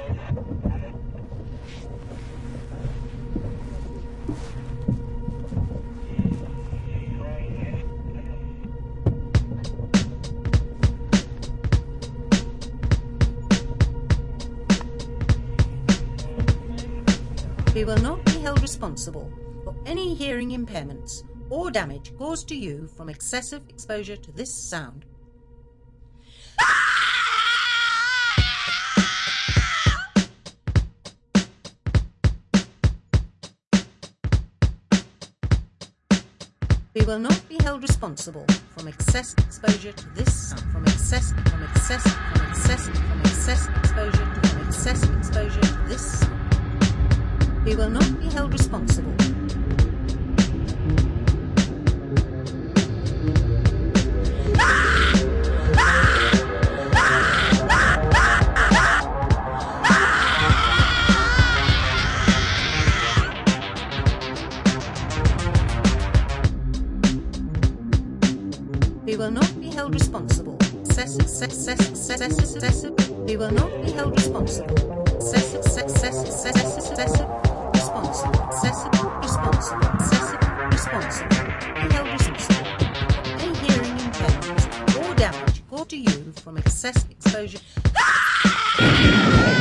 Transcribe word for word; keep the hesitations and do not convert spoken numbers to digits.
We will not be held responsible for any hearing impairments or damage caused to you from excessive exposure to this sound. We will not be held responsible from excessive exposure to this sound, from excess, from excessive, from excessive, from excessive exposure to from excessive exposure to this sound. We will not be held responsible. We will not be held responsible. Excessive, excessive, excessive, excessive. We will not be held responsible. Excessive, excessive, excessive, excessive. Responsible, excessive, responsible, excessive, responsible. Be held responsible for any hearing impairments or damage caused to you from excessive exposure.